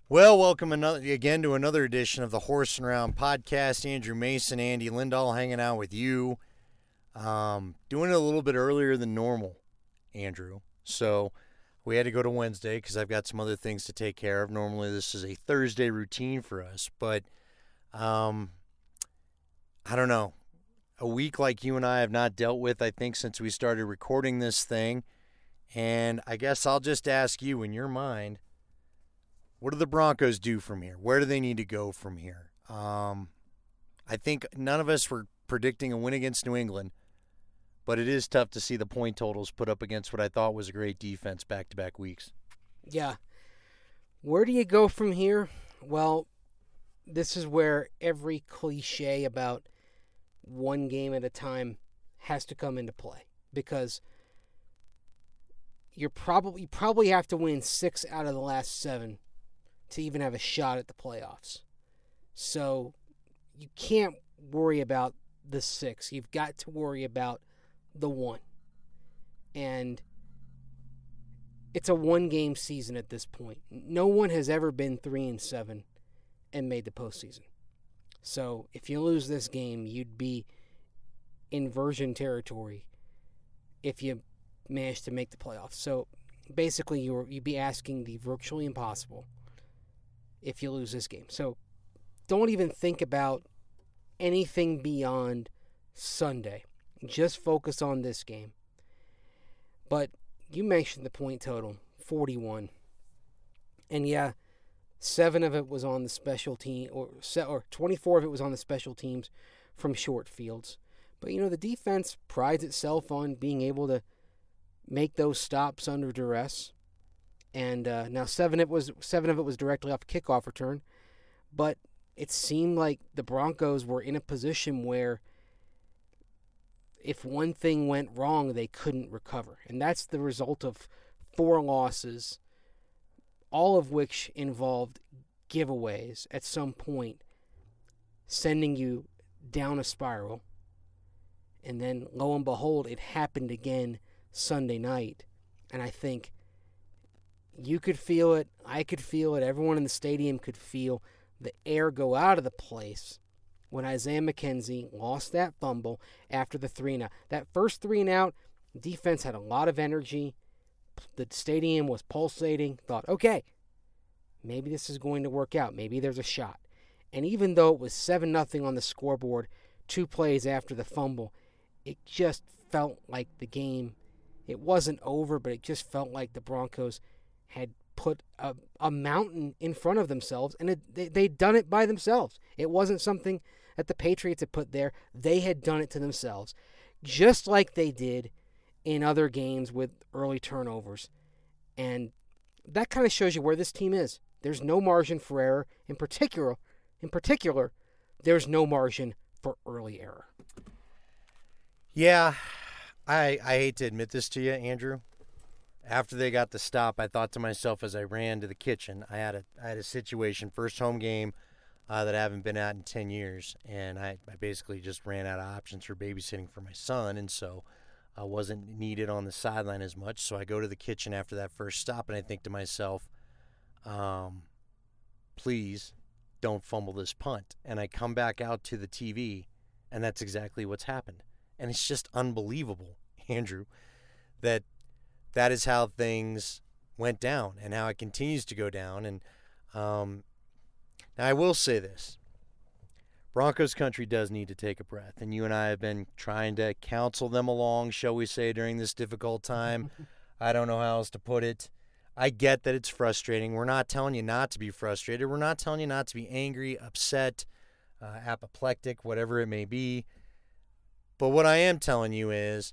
Well, welcome again to another edition of the Horse and Round podcast. Andrew Mason, Andy Lindahl hanging out with you. Doing it a little bit earlier than normal, Andrew. So we had to go to Wednesday because I've got some other things to take care of. Normally this is a Thursday routine for us, but I don't know. A week like you and I have not dealt with, I think, since we started recording this thing. And I guess I'll just ask you, in your mind, what do the Broncos do from here? Where do they need to go from here? I think none of us were predicting a win against New England, but it is tough to see the point totals put up against what I thought was a great defense back-to-back weeks. Yeah. Where do you go from here? Well, this is where every cliche about one game at a time has to come into play, because you probably have to win 6 out of the last 7 to even have a shot at the playoffs. So you can't worry about the 6. You've got to worry about the 1. And it's a one-game season at this point. No one has ever been 3-7 and made the postseason. So if you lose this game, you'd be in virgin territory if you managed to make the playoffs. So basically you'd be asking the virtually impossible if you lose this game. So don't even think about anything beyond Sunday. Just focus on this game. But you mentioned the point total, 41. And yeah, 7 of it was on the special team, or 24 of it was on the special teams from short fields. But, the defense prides itself on being able to make those stops under duress. And now 7 of it was directly off kickoff return. But it seemed like the Broncos were in a position where if one thing went wrong, they couldn't recover. And that's the result of 4 losses, all of which involved giveaways at some point, sending you down a spiral. And then, lo and behold, it happened again Sunday night. And I think you could feel it, I could feel it, everyone in the stadium could feel the air go out of the place when Isaiah McKenzie lost that fumble after the 3-and-out. That first 3-and-out, defense had a lot of energy. The stadium was pulsating. Thought, okay, maybe this is going to work out. Maybe there's a shot. And even though it was 7-0 on the scoreboard 2 plays after the fumble, it just felt like the game, it wasn't over, but it just felt like the Broncos had put a mountain in front of themselves, and they'd done it by themselves. It wasn't something that the Patriots had put there. They had done it to themselves, just like they did in other games with early turnovers. And that kind of shows you where this team is. There's no margin for error. In particular, there's no margin for early error. Yeah, I hate to admit this to you, Andrew. After they got the stop, I thought to myself as I ran to the kitchen, I had a situation, first home game that I haven't been at in 10 years, and I basically just ran out of options for babysitting for my son, and so I wasn't needed on the sideline as much. So I go to the kitchen after that first stop, and I think to myself, please don't fumble this punt. And I come back out to the TV, and that's exactly what's happened. And it's just unbelievable, Andrew, that is how things went down and how it continues to go down. And now I will say this. Broncos country does need to take a breath. And you and I have been trying to counsel them along, shall we say, during this difficult time. I don't know how else to put it. I get that it's frustrating. We're not telling you not to be frustrated. We're not telling you not to be angry, upset, apoplectic, whatever it may be. But what I am telling you is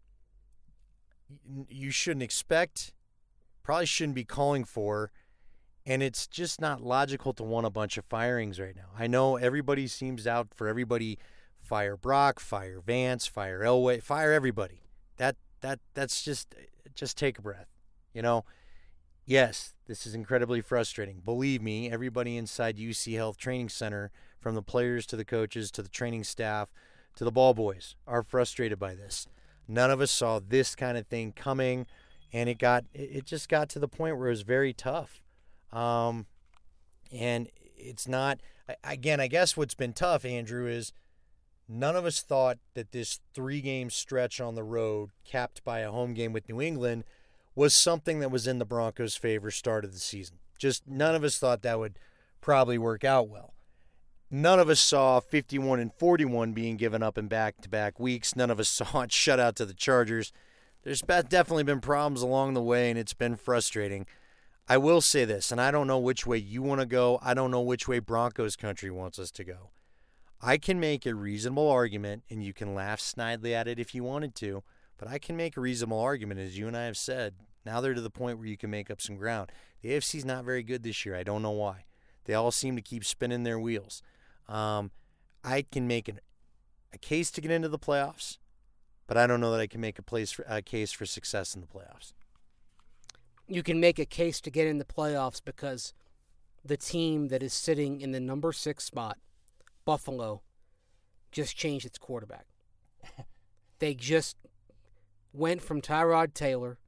you shouldn't expect, probably shouldn't be calling for, and it's just not logical to want a bunch of firings right now. I know everybody seems out for everybody. Fire Brock, fire Vance, fire Elway, fire everybody. That's just take a breath. Yes, this is incredibly frustrating. Believe me, everybody inside UC Health Training Center, from the players to the coaches to the training staff to the ball boys, are frustrated by this. None of us saw this kind of thing coming, and it just got to the point where it was very tough. And it's not, again, I guess what's been tough, Andrew, is none of us thought that this 3-game stretch on the road, capped by a home game with New England, was something that was in the Broncos' favor start of the season. Just none of us thought that would probably work out well. None of us saw 51-41 being given up in back-to-back weeks. None of us saw it shut out to the Chargers. There's definitely been problems along the way, and it's been frustrating. I will say this, and I don't know which way you want to go. I don't know which way Broncos country wants us to go. I can make a reasonable argument, and you can laugh snidely at it if you wanted to, but I can make a reasonable argument, as you and I have said. Now they're to the point where you can make up some ground. The AFC's not very good this year. I don't know why. They all seem to keep spinning their wheels. I can make a case to get into the playoffs, but I don't know that I can make a case for success in the playoffs. You can make a case to get in the playoffs because the team that is sitting in the number 6 spot, Buffalo, just changed its quarterback. They just went from Tyrod Taylor,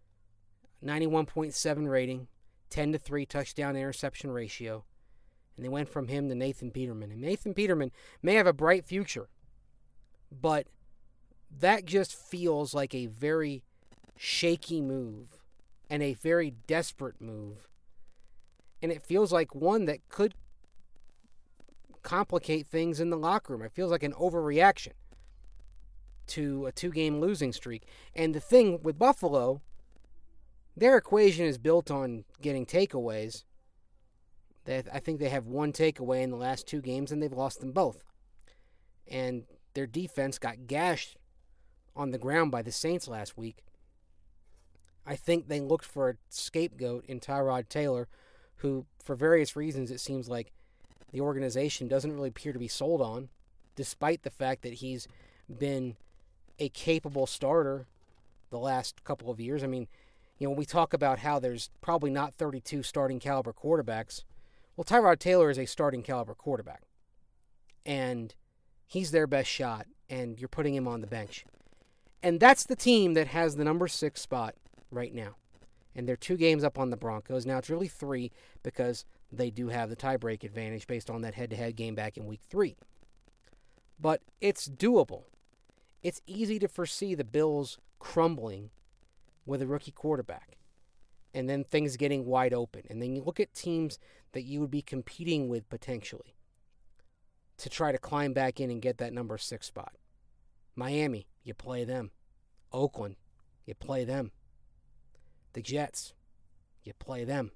91.7 rating, 10-3 touchdown interception ratio, and they went from him to Nathan Peterman. And Nathan Peterman may have a bright future, but that just feels like a very shaky move and a very desperate move. And it feels like one that could complicate things in the locker room. It feels like an overreaction to a 2-game losing streak. And the thing with Buffalo, their equation is built on getting takeaways. I think they have 1 takeaway in the last 2 games, and they've lost them both. And their defense got gashed on the ground by the Saints last week. I think they looked for a scapegoat in Tyrod Taylor, who, for various reasons, it seems like the organization doesn't really appear to be sold on, despite the fact that he's been a capable starter the last couple of years. I mean, when we talk about how there's probably not 32 starting caliber quarterbacks, well, Tyrod Taylor is a starting caliber quarterback, and he's their best shot, and you're putting him on the bench. And that's the team that has the number 6 spot right now. And they're 2 games up on the Broncos. Now, it's really 3 because they do have the tiebreak advantage based on that head-to-head game back in Week 3. But it's doable. It's easy to foresee the Bills crumbling with a rookie quarterback and then things getting wide open. And then you look at teams that you would be competing with potentially to try to climb back in and get that number 6 spot. Miami, you play them. Oakland, you play them. The Jets, you play them.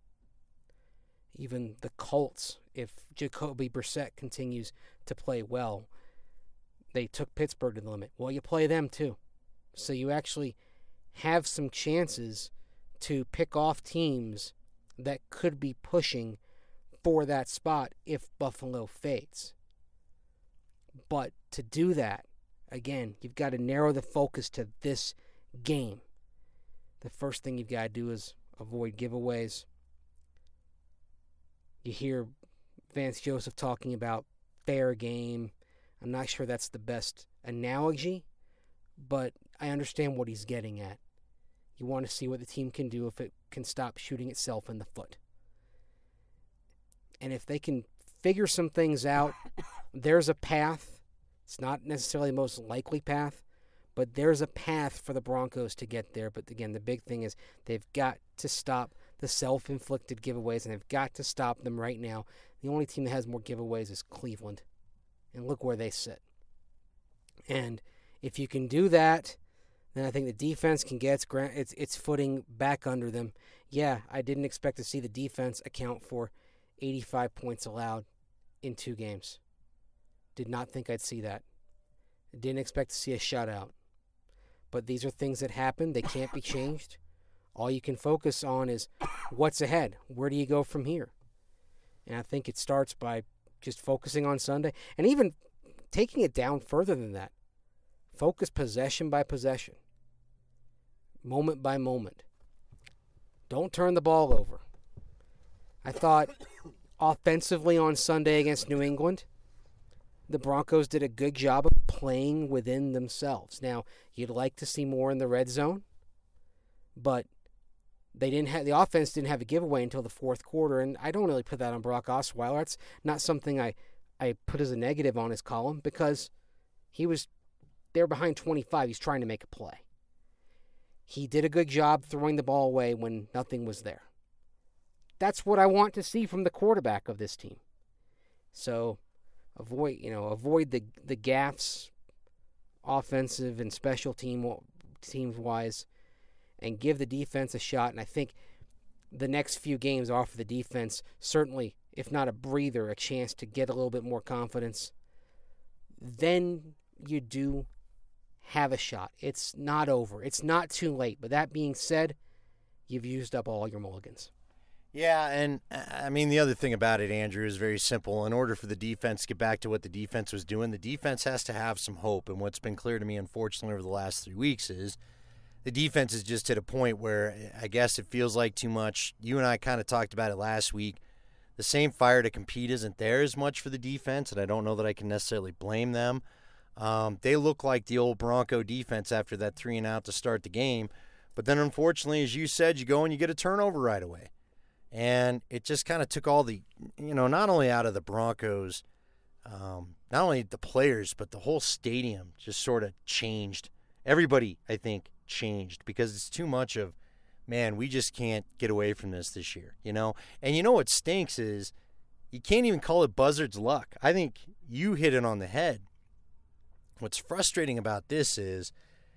Even the Colts, if Jacoby Brissett continues to play well, they took Pittsburgh to the limit. Well, you play them too. So you actually have some chances to pick off teams that could be pushing for that spot if Buffalo fades. But to do that, again, you've got to narrow the focus to this game. The first thing you've got to do is avoid giveaways. You hear Vance Joseph talking about fair game. I'm not sure that's the best analogy, but I understand what he's getting at. You want to see what the team can do if it can stop shooting itself in the foot. And if they can figure some things out, there's a path. It's not necessarily the most likely path, but there's a path for the Broncos to get there. But again, the big thing is they've got to stop the self-inflicted giveaways, and they've got to stop them right now. The only team that has more giveaways is Cleveland, and look where they sit. And if you can do that, then I think the defense can get its footing back under them. Yeah, I didn't expect to see the defense account for 85 points allowed in 2 games. Did not think I'd see that. Didn't expect to see a shutout. But these are things that happen. They can't be changed. All you can focus on is what's ahead. Where do you go from here? And I think it starts by just focusing on Sunday and even taking it down further than that. Focus possession by possession, moment by moment. Don't turn the ball over. I thought offensively on Sunday against New England, the Broncos did a good job of playing within themselves. Now, you'd like to see more in the red zone, but the offense didn't have a giveaway until the fourth quarter, and I don't really put that on Brock Osweiler. That's not something I put as a negative on his column because he was there behind 25. He's trying to make a play. He did a good job throwing the ball away when nothing was there. That's what I want to see from the quarterback of this team. So avoid the gaffes, offensive and special teams wise, and give the defense a shot. And I think the next few games offer the defense certainly, if not a breather, a chance to get a little bit more confidence. Then you do have a shot. It's not over. It's not too late. But that being said, you've used up all your mulligans. Yeah, and I mean, the other thing about it, Andrew, is very simple. In order for the defense to get back to what the defense was doing, the defense has to have some hope. And what's been clear to me, unfortunately, over the last 3 weeks is the defense is just at a point where I guess it feels like too much. You and I kind of talked about it last week. The same fire to compete isn't there as much for the defense, and I don't know that I can necessarily blame them. They look like the old Bronco defense after that 3-and-out to start the game. But then, unfortunately, as you said, you go and you get a turnover right away. And it just kind of took all the, not only out of the Broncos, not only the players, but the whole stadium just sort of changed. Everybody, I think, changed because it's too much of, man, we just can't get away from this year, And what stinks is you can't even call it Buzzard's luck. I think you hit it on the head. What's frustrating about this is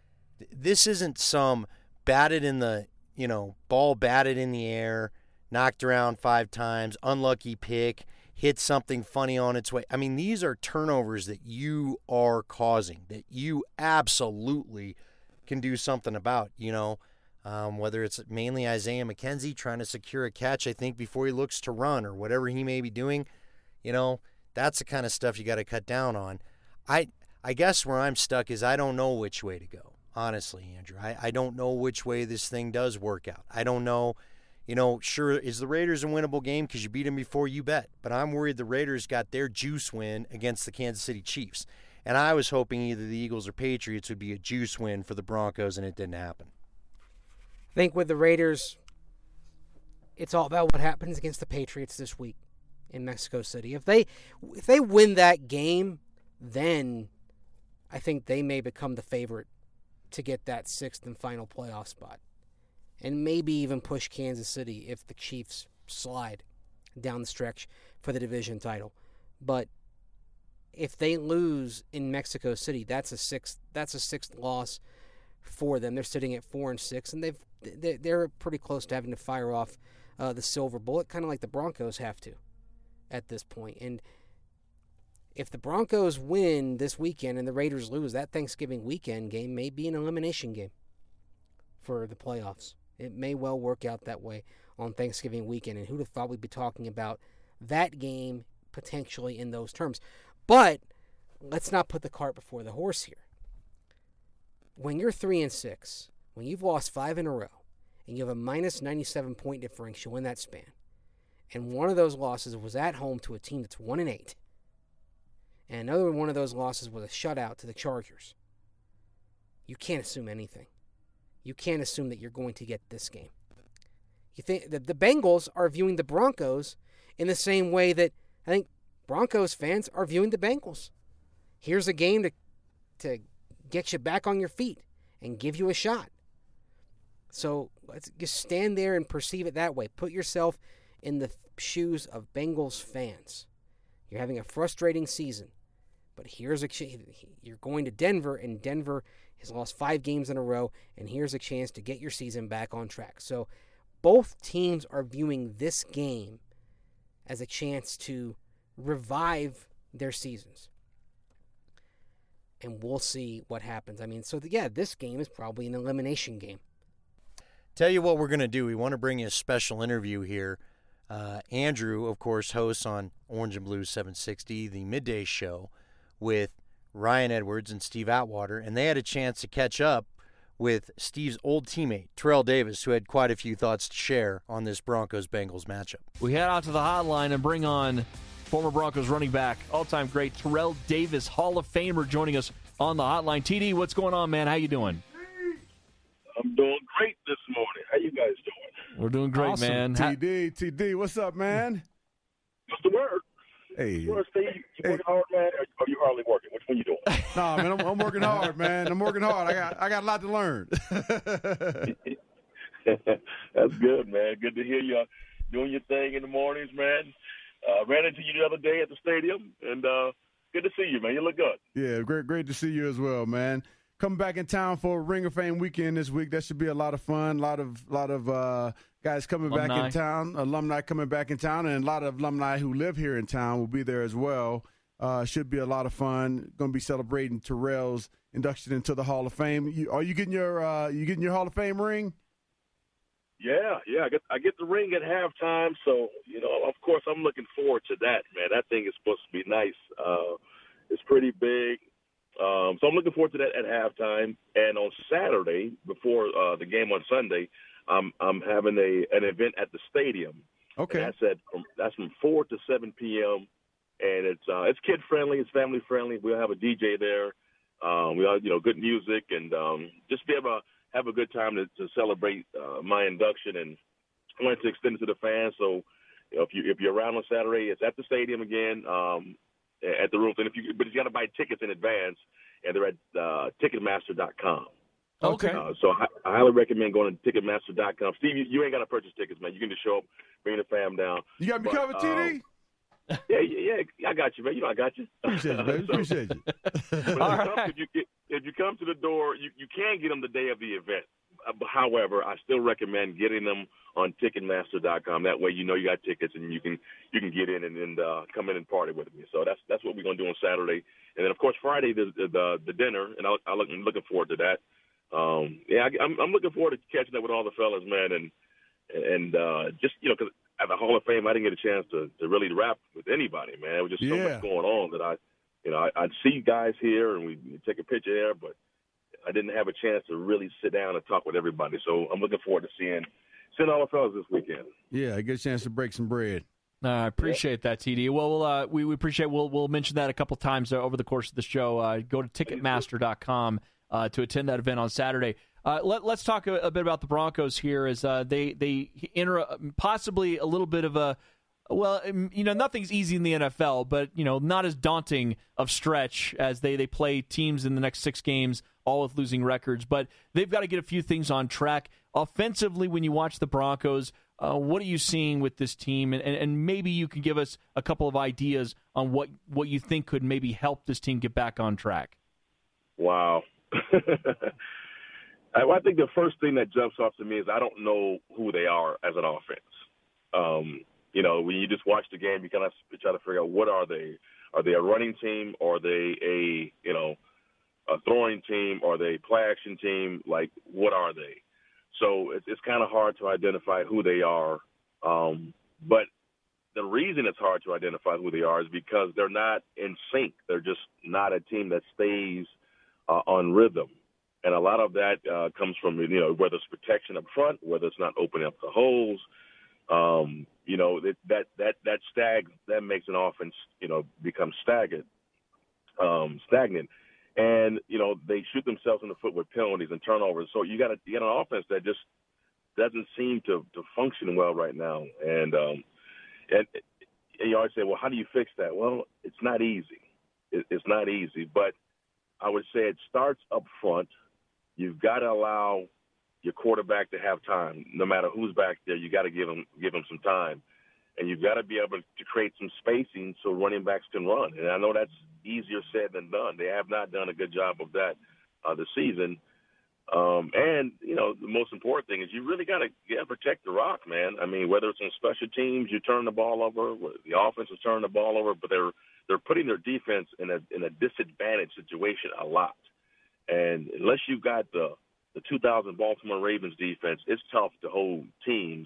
this isn't some batted in the, ball batted in the air, knocked around 5 times, unlucky pick, hit something funny on its way. I mean, these are turnovers that you are causing, that you absolutely can do something about, whether it's mainly Isaiah McKenzie trying to secure a catch, I think, before he looks to run or whatever he may be doing. That's the kind of stuff you got to cut down on. I guess where I'm stuck is I don't know which way to go, honestly, Andrew. I don't know which way this thing does work out. I don't know. Sure, is the Raiders a winnable game because you beat them before? You bet. But I'm worried the Raiders got their juice win against the Kansas City Chiefs. And I was hoping either the Eagles or Patriots would be a juice win for the Broncos, and it didn't happen. I think with the Raiders, it's all about what happens against the Patriots this week in Mexico City. If they win that game, then I think they may become the favorite to get that 6th and final playoff spot. And maybe even push Kansas City if the Chiefs slide down the stretch for the division title. But if they lose in Mexico City, that's a sixth loss for them. They're sitting at 4-6, and they're pretty close to having to fire off the silver bullet, kind of like the Broncos have to at this point. And if the Broncos win this weekend and the Raiders lose, that Thanksgiving weekend game may be an elimination game for the playoffs. It may well work out that way on Thanksgiving weekend, and who'd have thought we'd be talking about that game potentially in those terms. But let's not put the cart before the horse here. When you're 3-6, when you've lost 5 in a row, and you have a minus 97 point differential in that span, and one of those losses was at home to a team that's 1-8, and another one of those losses was a shutout to the Chargers, you can't assume anything. You can't assume that you're going to get this game. You think that the Bengals are viewing the Broncos in the same way that I think Broncos fans are viewing the Bengals. Here's a game to get you back on your feet and give you a shot. So let's just stand there and perceive it that way. Put yourself in the shoes of Bengals fans. You're having a frustrating season, but here's you're going to Denver, and Denver has lost 5 games in a row, and here's a chance to get your season back on track. So both teams are viewing this game as a chance to revive their seasons. And we'll see what happens. I mean, this game is probably an elimination game. Tell you what we're going to do. We want to bring you a special interview here. Andrew, of course, hosts on Orange and Blue 760, the midday show, with Ryan Edwards and Steve Atwater, and they had a chance to catch up with Steve's old teammate, Terrell Davis, who had quite a few thoughts to share on this Broncos-Bengals matchup. We head out to the hotline and bring on former Broncos running back, all-time great Terrell Davis, Hall of Famer, joining us on the hotline. TD, what's going on, man? How you doing? I'm doing great this morning. How you guys doing? We're doing great, Awesome. man. TD, what's up, man? What's the word? Hey. Well, Steve, you working hard, man, or you hardly working? Which one you doing? Nah, man, I'm working hard, man. I'm working hard. I got a lot to learn. That's good, man. Good to hear you doing your thing in the mornings, man. Ran into you the other day at the stadium, and good to see you, man. You look good. Yeah, great to see you as well, man. Coming back in town for Ring of Fame weekend this week. That should be a lot of fun. A lot of guys coming back in town, alumni coming back in town, and a lot of alumni who live here in town will be there as well. Should be a lot of fun. Going to be celebrating Terrell's induction into the Hall of Fame. Are you getting your Hall of Fame ring? Yeah. I get the ring at halftime, so of course I'm looking forward to that, man. That thing is supposed to be nice. It's pretty big. So I'm looking forward to that at halftime. And on Saturday, before the game on Sunday, I'm having an event at the stadium. Okay. And that's from 4 to 7 p.m. And it's kid friendly, it's family friendly. We'll have a DJ there. We'll have good music and just be able to have a good time to celebrate my induction. And I wanted to extend it to the fans. So if you're around on Saturday, it's at the stadium again. At the room, but you got to buy tickets in advance, and they're at Ticketmaster.com. Okay. So I highly recommend going to Ticketmaster.com. Steve, you ain't got to purchase tickets, man. You can just show up, bring the fam down. You got me covered, TD? Yeah, I got you, man. I got you. Appreciate you, baby. Appreciate you. If you come to the door, you can get them the day of the event. However, I still recommend getting them on Ticketmaster.com. That way, you got tickets and you can get in and come in and party with me. So that's what we're gonna do on Saturday, and then of course Friday the dinner, and I'm looking forward to that. I'm looking forward to catching up with all the fellas, man, and just because at the Hall of Fame I didn't get a chance to really rap with anybody, man. There was just so much going on that I'd see guys here and we take a picture there, but I didn't have a chance to really sit down and talk with everybody. So I'm looking forward to seeing all the fellas this weekend. Yeah, I get a chance to break some bread. I appreciate that, TD. Well, we appreciate. We'll mention that a couple times over the course of the show. Go to Ticketmaster.com to attend that event on Saturday. Let's talk a bit about the Broncos here as they enter possibly a little bit of a. Well, nothing's easy in the NFL, but, not as daunting of stretch as they play teams in the next 6 games, all with losing records. But they've got to get a few things on track. Offensively, when you watch the Broncos, what are you seeing with this team? And maybe you can give us a couple of ideas on what you think could maybe help this team get back on track. Wow. I think the first thing that jumps off to me is I don't know who they are as an offense. When you just watch the game, you kind of try to figure out what are they? Are they a running team? Or are they a throwing team? Or are they a play action team? Like, what are they? So it's kind of hard to identify who they are. But the reason it's hard to identify who they are is because they're not in sync. They're just not a team that stays on rhythm. And a lot of that comes from, whether it's protection up front, whether it's not opening up the holes. That makes an offense, become stagnant. And, they shoot themselves in the foot with penalties and turnovers. So you got an offense that just doesn't seem to function well right now. And you always say, well, how do you fix that? Well, it's not easy. It's not easy, but I would say it starts up front. You've got to allow your quarterback to have time. No matter who's back there, you got to give him some time. And you've got to be able to create some spacing so running backs can run. And I know that's easier said than done. They have not done a good job of that this season. And, the most important thing is you really got to protect the rock, man. I mean, whether it's on special teams, you turn the ball over, the offense is turning the ball over, but they're putting their defense in a disadvantaged situation a lot. And unless you've got the 2000 Baltimore Ravens defense, it's tough to hold teams,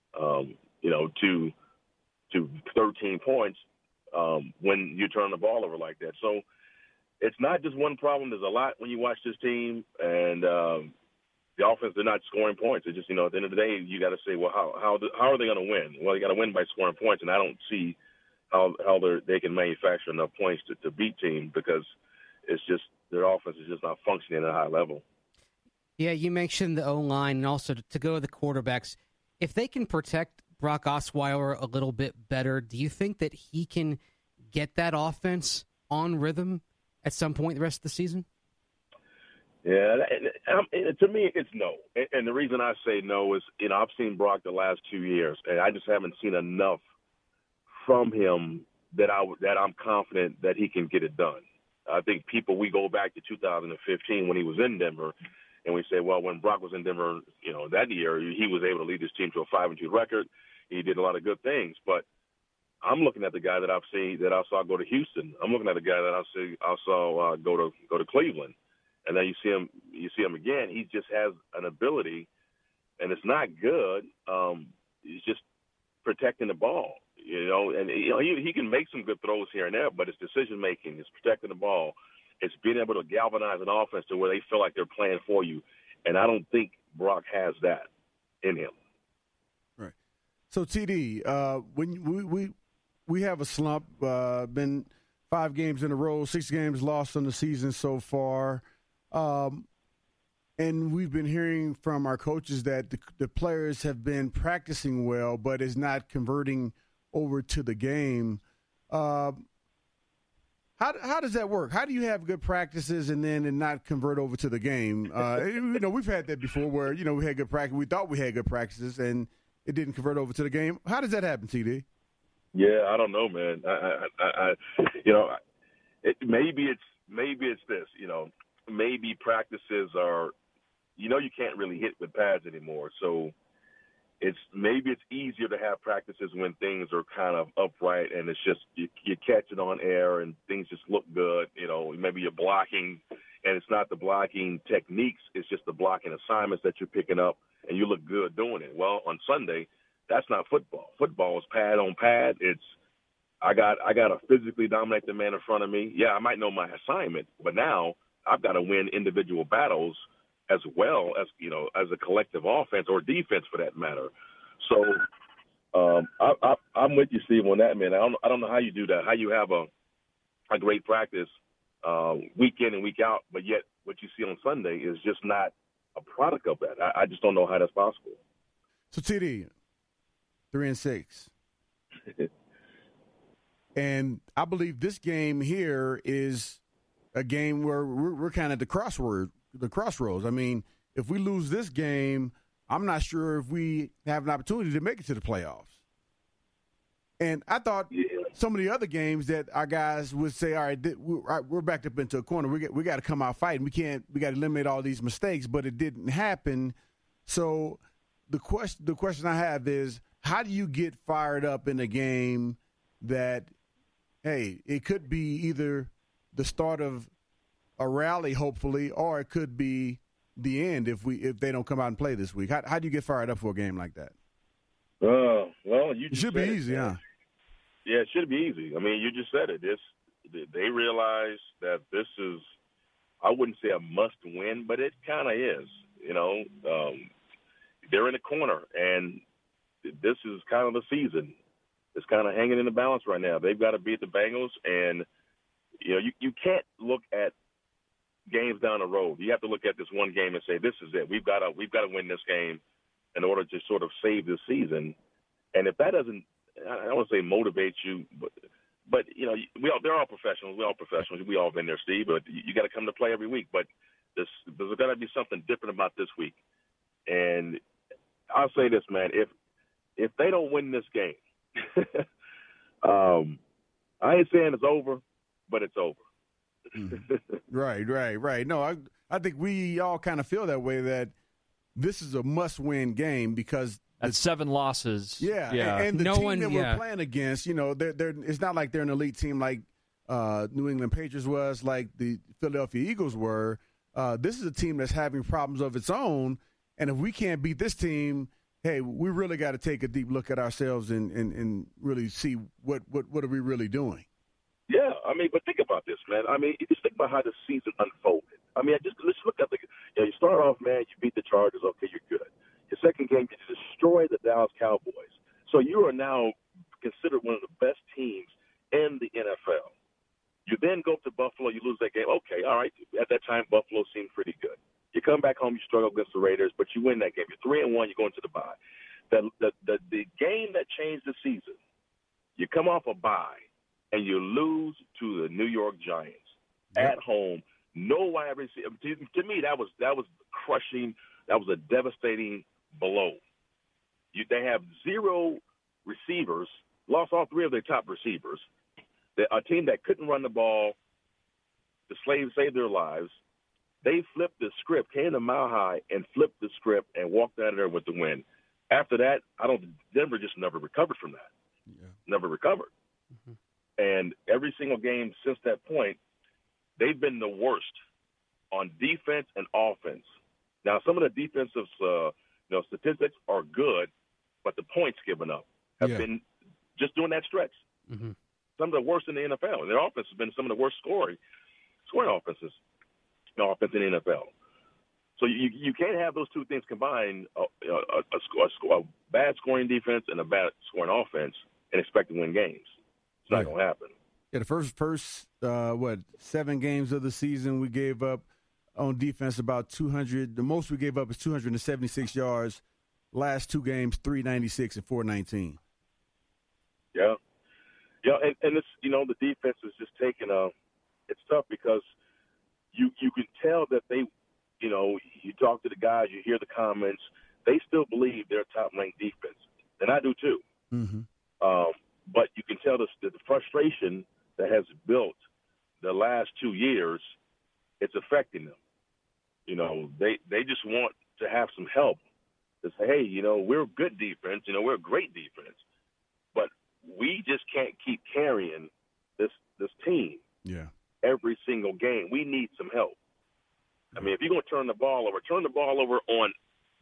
to 13 points when you turn the ball over like that. So it's not just one problem. There's a lot when you watch this team, and the offense, they're not scoring points. It's just, at the end of the day, you got to say, well, how are they going to win? Well, you got to win by scoring points, and I don't see how they can manufacture enough points to beat teams because it's just their offense is just not functioning at a high level. Yeah, you mentioned the O-line and also to go to the quarterbacks. If they can protect Brock Osweiler a little bit better, do you think that he can get that offense on rhythm at some point the rest of the season? Yeah, to me, it's no. And the reason I say no is, I've seen Brock the last 2 years, and I just haven't seen enough from him that I'm confident that he can get it done. I think we go back to 2015 when he was in Denver, and we say, well, when Brock was in Denver, that year, he was able to lead his team to a 5-2 record. He did a lot of good things, but I'm looking at the guy that I saw go to Houston. I'm looking at the guy that I saw go to Cleveland, and then you see him again. He just has an ability, and it's not good. He's just protecting the ball, and he can make some good throws here and there, but it's decision making, it's protecting the ball. It's being able to galvanize an offense to where they feel like they're playing for you. And I don't think Brock has that in him. Right. So, TD, when we have a slump, been 5 games in a row, 6 games lost on the season so far. And we've been hearing from our coaches that the players have been practicing well, but is not converting over to the game. How does that work? How do you have good practices and not convert over to the game? We've had that before where, we had good practice. We thought we had good practices and it didn't convert over to the game. How does that happen, TD? Yeah, I don't know, man. Maybe it's this, maybe practices are, you can't really hit with pads anymore. So it's easier to have practices when things are kind of upright and it's just you catch it on air and things just look good. Maybe you're blocking and it's not the blocking techniques, it's just the blocking assignments that you're picking up and you look good doing it. Well, on Sunday, that's not football. Football is pad on pad. It's I got to physically dominate the man in front of me. Yeah, I might know my assignment, but now I've got to win individual battles as well as, as a collective offense or defense for that matter. So I'm with you, Steve, on that, man. I don't know how you do that, how you have a great practice week in and week out, but yet what you see on Sunday is just not a product of that. I just don't know how that's possible. So, TD, 3-6. And I believe this game here is a game where we're kind of the crossroads. I mean, if we lose this game, I'm not sure if we have an opportunity to make it to the playoffs. And I thought some of the other games that our guys would say, all right, we're backed up into a corner. We got to come out fighting. We got to eliminate all these mistakes, but it didn't happen. So the question I have is, how do you get fired up in a game that, hey, it could be either the start of a rally, hopefully, or it could be the end if they don't come out and play this week? How do you get fired up for a game like that? Well, it should be easy, huh? Yeah, it should be easy. I mean, you just said it. They realize that this is, I wouldn't say a must-win, but it kind of is. They're in a corner, and this is kind of the season. It's kind of hanging in the balance right now. They've got to beat the Bengals, and you can't look at games down the road. You have to look at this one game and say, this is it. We've got to win this game in order to sort of save this season. And if that doesn't, I don't want to say motivate you, but they're all professionals. We're all professionals. We all been there, Steve. But you got to come to play every week. But there's got to be something different about this week. And I'll say this, man. If they don't win this game, I ain't saying it's over, but it's over. Right. No, I think we all kind of feel that way, that this is a must-win game because that's 7 losses. Yeah. And the team that we're playing against, it's not like they're an elite team like New England Patriots was, like the Philadelphia Eagles were. This is a team that's having problems of its own, and if we can't beat this team, hey, we really got to take a deep look at ourselves and really see what are we really doing. Yeah, I mean, but think about this, man. I mean, you just think about how the season unfolded. I mean, let's look at you start off, man, you beat the Chargers, okay, you're good. Your second game, you destroy the Dallas Cowboys. So you are now considered one of the best teams in the NFL. You then go to Buffalo, you lose that game. Okay, all right. At that time, Buffalo seemed pretty good. You come back home, you struggle against the Raiders, but you win that game. You're 3-1, you go into the bye. the game that changed the season, you come off a bye and you lose to the New York Giants at home. No wide receiver. To me, that was crushing. That was a devastating blow. They have 0 receivers, lost all 3 of their top receivers. A team that couldn't run the ball to save their lives. They flipped the script, came to Mile High and flipped the script and walked out of there with the win. After that, Denver just never recovered from that. Yeah. Never recovered. Mm-hmm. And every single game since that point, they've been the worst on defense and offense. Now, some of the defensive statistics are good, but the points given up have been just during that stretch. Mm-hmm. Some of the worst in the NFL. And their offense has been some of the worst scoring offenses offense in the NFL. So you can't have those two things combined, a bad scoring defense and a bad scoring offense, and expect to win games. It's not going to happen. Yeah, the first 7 games of the season, we gave up on defense about 200. The most we gave up is 276 yards. Last 2 games, 396 and 419. Yeah. Yeah, and it's, the defense is just taking it's tough because you can tell that they, you talk to the guys, you hear the comments, they still believe they're a top-ranked defense. And I do too. Mm-hmm. But you can tell the frustration that has built the last 2 years, it's affecting them. They just want to have some help to say, hey, we're a good defense, we're a great defense, but we just can't keep carrying this team every single game. We need some help. I mean, if you're going to turn the ball over on,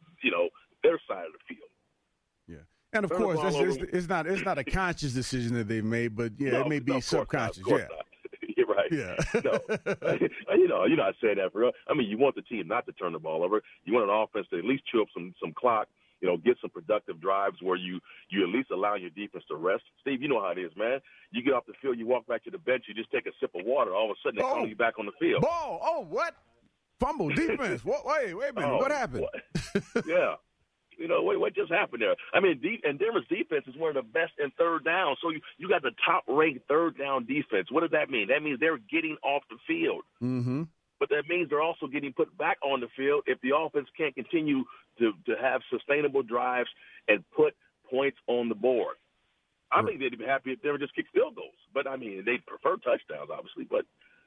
their side of the field. Yeah. And, of course, it's not a conscious decision that they've made, but, it may be subconscious. You're right. Yeah. No. You're not saying that for real. I mean, you want the team not to turn the ball over. You want an offense to at least chew up some clock, get some productive drives where you at least allow your defense to rest. Steve, you know how it is, man. You get off the field, you walk back to the bench, you just take a sip of water. All of a sudden, they call you back on the field. Ball. Oh, what? Fumble defense. What? Wait a minute. What happened? What? Yeah. What just happened there? I mean, and Denver's defense is one of the best in third down. So you got the top-ranked third down defense. What does that mean? That means they're getting off the field. Mm-hmm. But that means they're also getting put back on the field if the offense can't continue to have sustainable drives and put points on the board. I think they'd be happy if Denver just kicked field goals. But, I mean, they'd prefer touchdowns, obviously. But,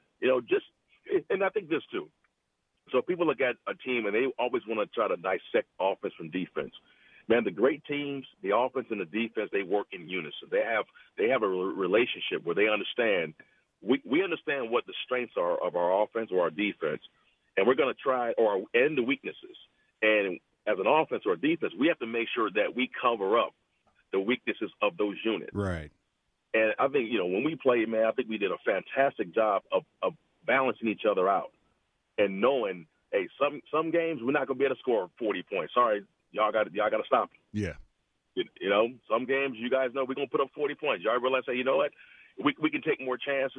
and I think this too. So people look at a team and they always want to try to dissect offense from defense. Man, the great teams, the offense and the defense, they work in unison. They have a relationship where they understand. We understand what the strengths are of our offense or our defense, and we're going to try and the weaknesses. And as an offense or a defense, we have to make sure that we cover up the weaknesses of those units. Right. And I think, when we played, man, I think we did a fantastic job of balancing each other out. And knowing, hey, some games we're not gonna be able to score 40 points. Sorry, y'all got to stop it. Yeah. Some games you guys know we're gonna put up 40 points. Y'all realize, hey, you know what? We can take more chances.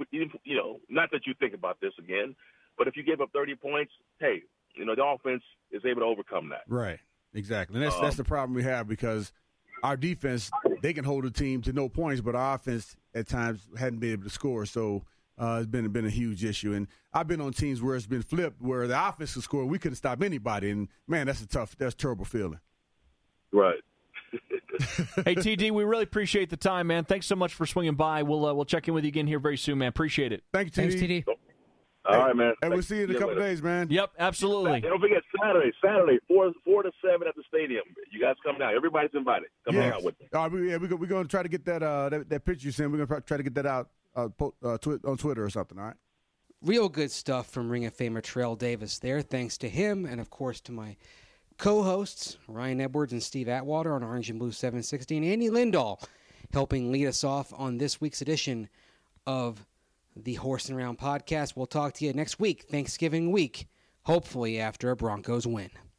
Not that you think about this again, but if you give up 30 points, hey, the offense is able to overcome that. Right. Exactly. And that's the problem we have because our defense, they can hold a team to no points, but our offense at times hadn't been able to score. So. It's been a huge issue, and I've been on teams where it's been flipped, where the offense could score, we couldn't stop anybody, and man, that's a terrible feeling. Right. Hey, TD, we really appreciate the time, man. Thanks so much for swinging by. We'll check in with you again here very soon, man. Appreciate it. Thank you, TD. Thanks, TD. All right, man. And we'll see you in a couple days, man. Yep, absolutely. Don't forget Saturday, 4 to 7 at the stadium. You guys come down. Everybody's invited. Come hang out with me. All right, we're going to try to get that picture you sent. We're going to try to get that out. On Twitter or something, all right? Real good stuff from Ring of Famer Terrell Davis there. Thanks to him and, of course, to my co-hosts, Ryan Edwards and Steve Atwater on Orange and Blue 760, and Andy Lindahl helping lead us off on this week's edition of the Horse and Around podcast. We'll talk to you next week, Thanksgiving week, hopefully after a Broncos win.